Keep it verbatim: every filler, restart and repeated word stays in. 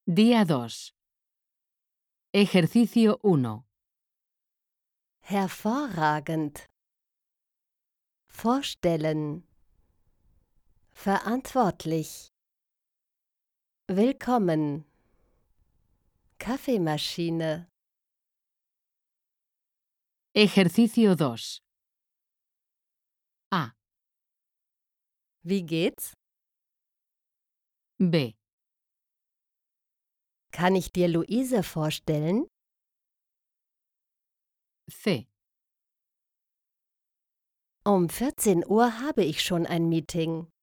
Día dos. Ejercicio uno. Hervorragend. Vorstellen. Verantwortlich. Willkommen. Kaffeemaschine. Ejercicio dos. A. Wie geht's? B. Kann ich dir Luise vorstellen? C. Um vierzehn Uhr habe ich schon ein Meeting.